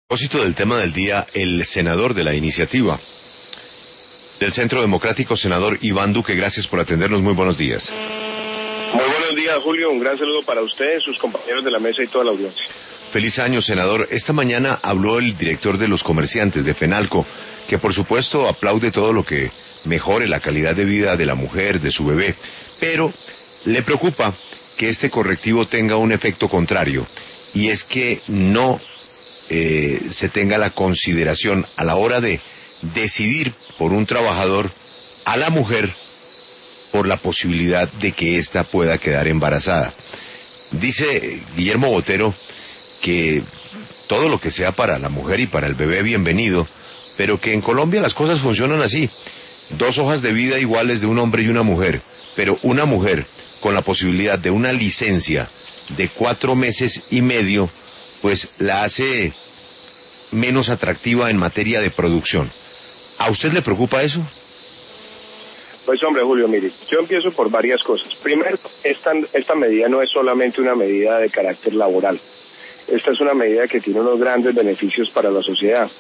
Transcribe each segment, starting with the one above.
A propósito del tema del día, el senador de la iniciativa del Centro Democrático, senador Iván Duque, gracias por atendernos, muy buenos días. Muy buenos días, Julio, un gran saludo para ustedes, sus compañeros de la mesa y toda la audiencia. Feliz año, senador. Esta mañana habló el director de los comerciantes de FENALCO, que por supuesto aplaude todo lo que mejore la calidad de vida de la mujer, de su bebé, pero le preocupa que este correctivo tenga un efecto contrario, y es que no se tenga la consideración a la hora de decidir por un trabajador a la mujer por la posibilidad de que ésta pueda quedar embarazada. Dice Guillermo Botero que todo lo que sea para la mujer y para el bebé bienvenido, pero que en Colombia las cosas funcionan así: 2 hojas de vida iguales de un hombre y una mujer, pero una mujer con la posibilidad de una licencia de 4 meses y medio, pues la hace menos atractiva en materia de producción. ¿A usted le preocupa eso? Pues hombre, Julio, mire, yo empiezo por varias cosas. Primero, esta medida no es solamente una medida de carácter laboral. Esta es una medida que tiene unos grandes beneficios para la sociedad.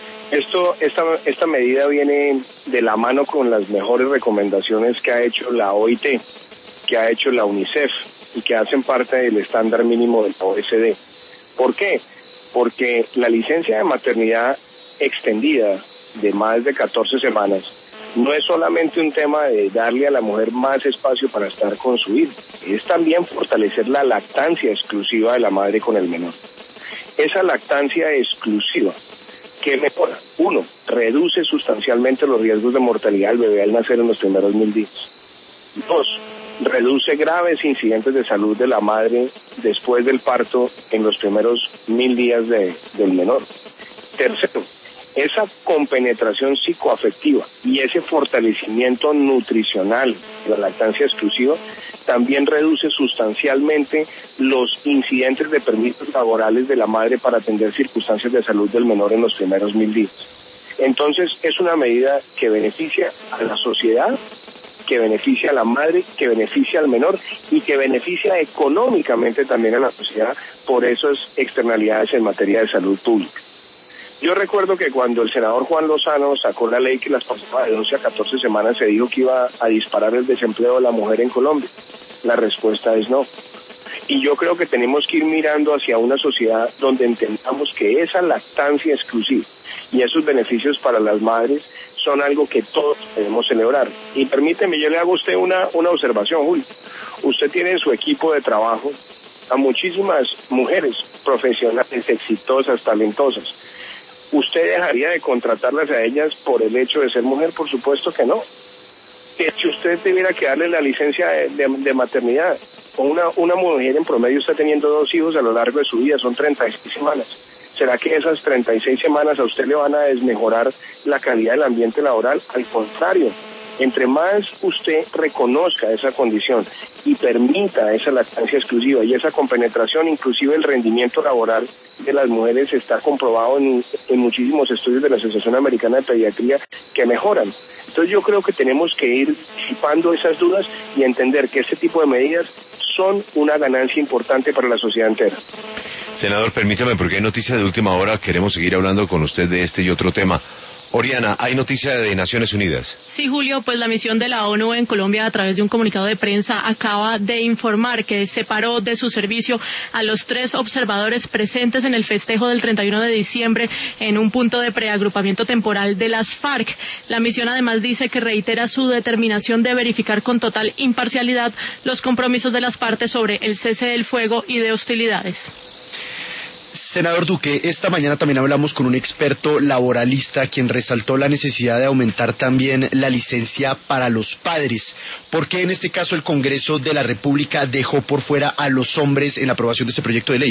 Esta medida viene de la mano con las mejores recomendaciones que ha hecho la OIT, que ha hecho la UNICEF y que hacen parte del estándar mínimo de la OECD. ¿Por qué? Porque la licencia de maternidad extendida de más de 14 semanas no es solamente un tema de darle a la mujer más espacio para estar con su hijo, es también fortalecer la lactancia exclusiva de la madre con el menor. Esa lactancia exclusiva, ¿qué mejora? 1, reduce sustancialmente los riesgos de mortalidad del bebé al nacer en los primeros 1000 días. 2, reduce graves incidentes de salud de la madre después del parto en los primeros 1000 días del menor. Tercero, esa compenetración psicoafectiva y ese fortalecimiento nutricional de la lactancia exclusiva también reduce sustancialmente los incidentes de permisos laborales de la madre para atender circunstancias de salud del menor en los primeros 1000 días. Entonces, es una medida que beneficia a la sociedad, que beneficia a la madre, que beneficia al menor y que beneficia económicamente también a la sociedad por esas externalidades en materia de salud pública. Yo recuerdo que cuando el senador Juan Lozano sacó la ley que las pasaba de 12 a 14 semanas, se dijo que iba a disparar el desempleo de la mujer en Colombia. La respuesta es no. Y yo creo que tenemos que ir mirando hacia una sociedad donde entendamos que esa lactancia exclusiva y esos beneficios para las madres son algo que todos debemos celebrar. Y permíteme, yo le hago a usted una observación, Julio. Usted tiene en su equipo de trabajo a muchísimas mujeres profesionales, exitosas, talentosas. ¿Usted dejaría de contratarlas a ellas por el hecho de ser mujer? Por supuesto que no. Si usted tuviera que darle la licencia de maternidad, una mujer en promedio está teniendo 2 hijos a lo largo de su vida, son 36 semanas. ¿Será que esas 36 semanas a usted le van a desmejorar la calidad del ambiente laboral? Al contrario, entre más usted reconozca esa condición y permita esa lactancia exclusiva y esa compenetración, inclusive el rendimiento laboral de las mujeres está comprobado en muchísimos estudios de la Asociación Americana de Pediatría que mejoran. Entonces yo creo que tenemos que ir disipando esas dudas y entender que este tipo de medidas son una ganancia importante para la sociedad entera. Senador, permítame, porque hay noticia de última hora, queremos seguir hablando con usted de este y otro tema. Oriana, ¿hay noticia de Naciones Unidas? Sí, Julio, pues la misión de la ONU en Colombia, a través de un comunicado de prensa, acaba de informar que separó de su servicio a los 3 observadores presentes en el festejo del 31 de diciembre en un punto de preagrupamiento temporal de las FARC. La misión además dice que reitera su determinación de verificar con total imparcialidad los compromisos de las partes sobre el cese del fuego y de hostilidades. Senador Duque, esta mañana también hablamos con un experto laboralista quien resaltó la necesidad de aumentar también la licencia para los padres. ¿Por qué en este caso el Congreso de la República dejó por fuera a los hombres en la aprobación de este proyecto de ley?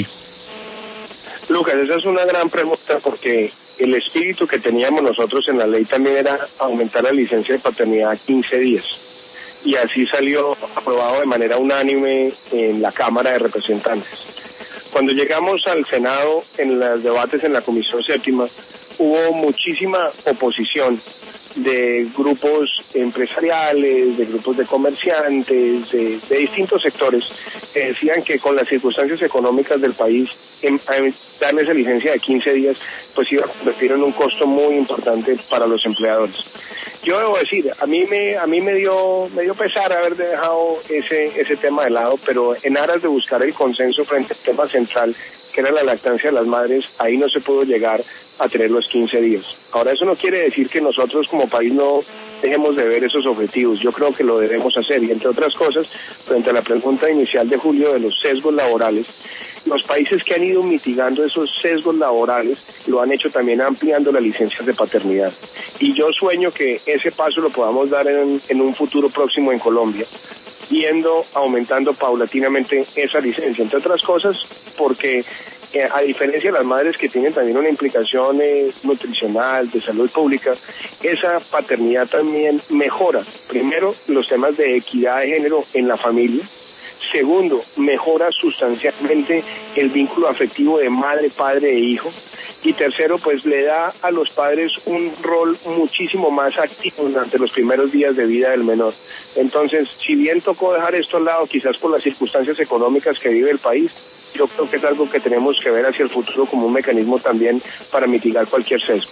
Lucas, esa es una gran pregunta porque el espíritu que teníamos nosotros en la ley también era aumentar la licencia de paternidad a 15 días. Y así salió aprobado de manera unánime en la Cámara de Representantes. Cuando llegamos al Senado, en los debates en la Comisión Séptima, hubo muchísima oposición de grupos empresariales, de grupos de comerciantes, de distintos sectores, que decían que con las circunstancias económicas del país, darle esa licencia de 15 días, pues iba a convertir en un costo muy importante para los empleadores. Yo debo decir, a mí me dio pesar haber dejado ese tema de lado, pero en aras de buscar el consenso frente al tema central, que era la lactancia de las madres, ahí no se pudo llegar a tener los 15 días. Ahora, eso no quiere decir que nosotros como país no dejemos de ver esos objetivos. Yo creo que lo debemos hacer, y entre otras cosas, frente a la pregunta inicial de Julio de los sesgos laborales, los países que han ido mitigando esos sesgos laborales lo han hecho también ampliando las licencias de paternidad. Y yo sueño que ese paso lo podamos dar en un futuro próximo en Colombia, aumentando paulatinamente esa licencia, entre otras cosas porque a diferencia de las madres que tienen también una implicación nutricional, de salud pública, esa paternidad también mejora, primero, los temas de equidad de género en la familia. Segundo, mejora sustancialmente el vínculo afectivo de madre, padre e hijo. Y tercero, pues le da a los padres un rol muchísimo más activo durante los primeros días de vida del menor. Entonces, si bien tocó dejar esto al lado, quizás por las circunstancias económicas que vive el país, yo creo que es algo que tenemos que ver hacia el futuro como un mecanismo también para mitigar cualquier sesgo.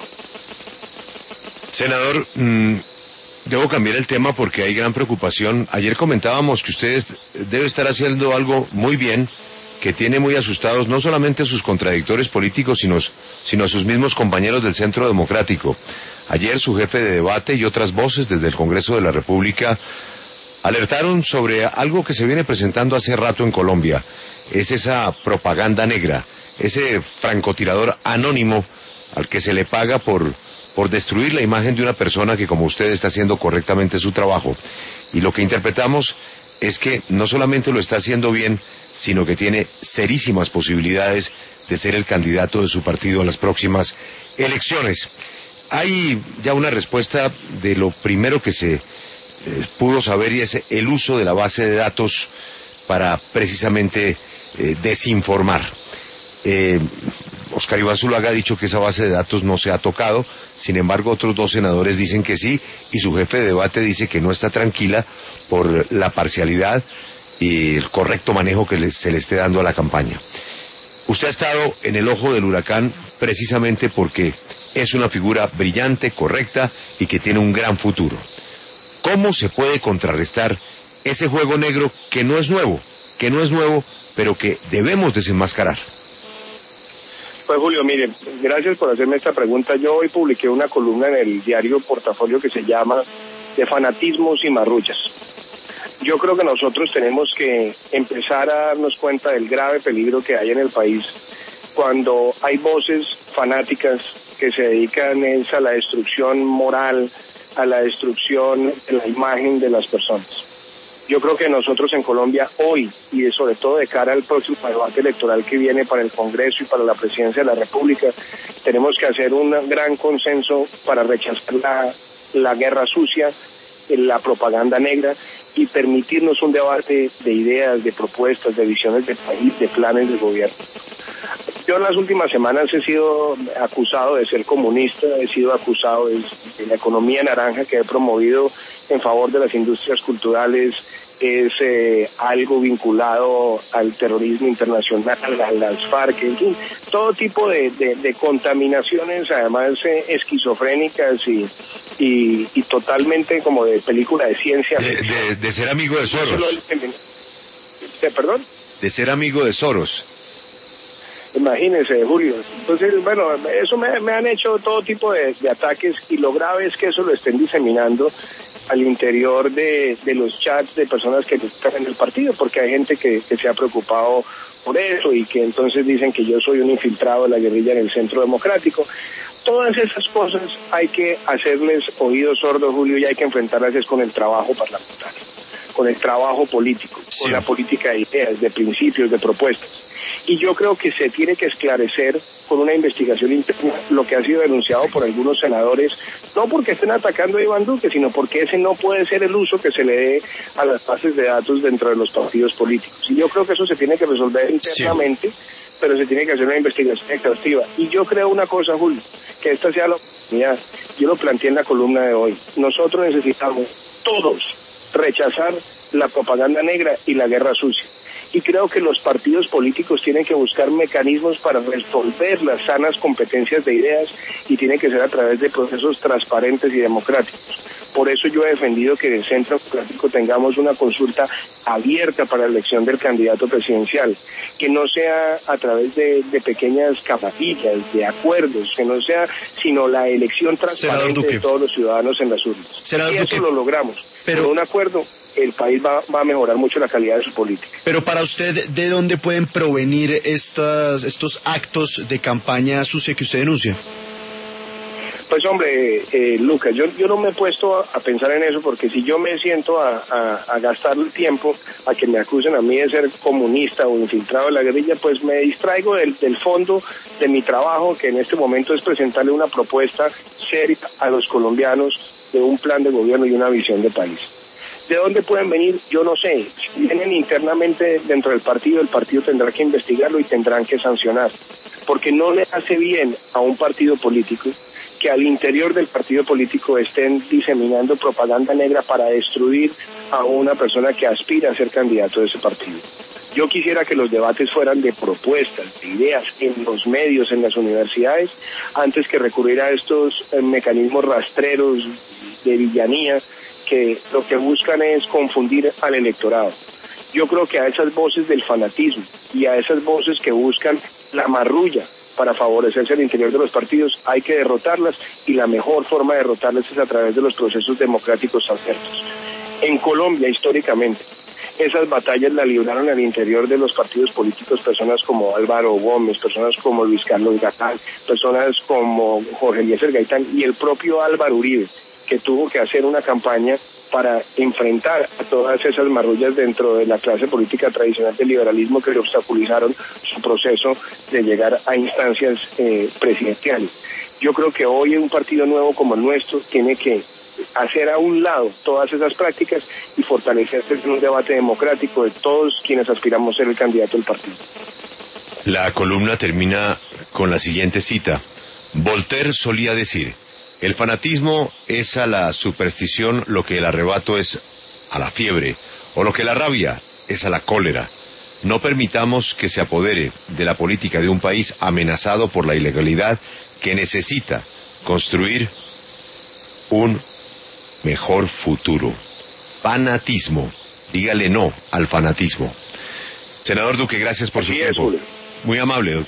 Senador, debo cambiar el tema porque hay gran preocupación. Ayer comentábamos que usted debe estar haciendo algo muy bien, que tiene muy asustados no solamente a sus contradictores políticos, sino a sus mismos compañeros del Centro Democrático. Ayer su jefe de debate y otras voces desde el Congreso de la República alertaron sobre algo que se viene presentando hace rato en Colombia. Es esa propaganda negra, ese francotirador anónimo al que se le paga por destruir la imagen de una persona que, como usted, está haciendo correctamente su trabajo. Y lo que interpretamos es que no solamente lo está haciendo bien, sino que tiene serísimas posibilidades de ser el candidato de su partido a las próximas elecciones. Hay ya una respuesta de lo primero que se pudo saber, y es el uso de la base de datos para precisamente desinformar. Oscar Iván Zuluaga ha dicho que esa base de datos no se ha tocado, sin embargo otros dos senadores dicen que sí, y su jefe de debate dice que no está tranquila por la parcialidad y el correcto manejo que se le esté dando a la campaña. Usted ha estado en el ojo del huracán precisamente porque es una figura brillante, correcta y que tiene un gran futuro. ¿Cómo se puede contrarrestar ese juego negro que no es nuevo, pero que debemos desenmascarar? Pues Julio, mire, gracias por hacerme esta pregunta. Yo hoy publiqué una columna en el diario Portafolio que se llama De fanatismos y marrullas. Yo creo que nosotros tenemos que empezar a darnos cuenta del grave peligro que hay en el país cuando hay voces fanáticas que se dedican a la destrucción moral, a la destrucción de la imagen de las personas. Yo creo que nosotros en Colombia hoy, y sobre todo de cara al próximo debate electoral que viene para el Congreso y para la Presidencia de la República, tenemos que hacer un gran consenso para rechazar la guerra sucia, la propaganda negra, y permitirnos un debate de ideas, de propuestas, de visiones de país, de planes de gobierno. Yo en las últimas semanas he sido acusado de ser comunista, he sido acusado de la economía naranja que he promovido en favor de las industrias culturales, es algo vinculado al terrorismo internacional, a las FARC, en fin, todo tipo de contaminaciones, además esquizofrénicas y totalmente como de película de ciencia. De ser amigo de Soros. ¿Perdón? De ser amigo de Soros. Imagínense, Julio. Entonces, bueno, eso me han hecho todo tipo de ataques, y lo grave es que eso lo estén diseminando al interior de los chats de personas que están en el partido, porque hay gente que se ha preocupado por eso y que entonces dicen que yo soy un infiltrado de la guerrilla en el Centro Democrático. Todas esas cosas hay que hacerles oídos sordos, Julio, y hay que enfrentarlas con el trabajo parlamentario, con el trabajo político, sí, con la política de ideas, de principios, de propuestas. Y yo creo que se tiene que esclarecer con una investigación interna lo que ha sido denunciado por algunos senadores, no porque estén atacando a Iván Duque, sino porque ese no puede ser el uso que se le dé a las bases de datos dentro de los partidos políticos. Y yo creo que eso se tiene que resolver internamente, sí, pero se tiene que hacer una investigación exhaustiva. Y yo creo una cosa, Julio, que esta sea oportunidad. Yo lo planteé en la columna de hoy. Nosotros necesitamos todos rechazar la propaganda negra y la guerra sucia. Y creo que los partidos políticos tienen que buscar mecanismos para resolver las sanas competencias de ideas y tienen que ser a través de procesos transparentes y democráticos. Por eso yo he defendido que en el Centro Democrático tengamos una consulta abierta para la elección del candidato presidencial, que no sea a través de pequeñas capatillas, de acuerdos, que no sea sino la elección transparente de todos los ciudadanos en las urnas. Y eso lo logramos. Pero con un acuerdo, el país va a mejorar mucho la calidad de su política. Pero para usted, ¿de dónde pueden provenir estos actos de campaña sucia que usted denuncia? Pues hombre, Lucas, yo no me he puesto a pensar en eso, porque si yo me siento a gastar el tiempo a que me acusen a mí de ser comunista o infiltrado en la guerrilla, pues me distraigo del fondo de mi trabajo, que en este momento es presentarle una propuesta seria a los colombianos de un plan de gobierno y una visión de país. ¿De dónde pueden venir? Yo no sé. Si vienen internamente dentro del partido, el partido tendrá que investigarlo y tendrán que sancionar, porque no le hace bien a un partido político que al interior del partido político estén diseminando propaganda negra para destruir a una persona que aspira a ser candidato de ese partido. Yo quisiera que los debates fueran de propuestas, de ideas en los medios, en las universidades, antes que recurrir a estos mecanismos rastreros de villanía que lo que buscan es confundir al electorado. Yo creo que a esas voces del fanatismo y a esas voces que buscan la marrulla para favorecerse al interior de los partidos hay que derrotarlas, y la mejor forma de derrotarlas es a través de los procesos democráticos abiertos. En Colombia, históricamente, esas batallas las libraron al interior de los partidos políticos personas como Álvaro Gómez, personas como Luis Carlos Gaitán, personas como Jorge Eliezer Gaitán y el propio Álvaro Uribe, que tuvo que hacer una campaña para enfrentar a todas esas marrullas dentro de la clase política tradicional del liberalismo que le obstaculizaron su proceso de llegar a instancias presidenciales. Yo creo que hoy un partido nuevo como el nuestro tiene que hacer a un lado todas esas prácticas y fortalecerse en un debate democrático de todos quienes aspiramos a ser el candidato del partido. La columna termina con la siguiente cita. Voltaire solía decir: el fanatismo es a la superstición lo que el arrebato es a la fiebre, o lo que la rabia es a la cólera. No permitamos que se apodere de la política de un país amenazado por la ilegalidad, que necesita construir un mejor futuro. Fanatismo. Dígale no al fanatismo. Senador Duque, gracias por su tiempo. Muy amable, doctor.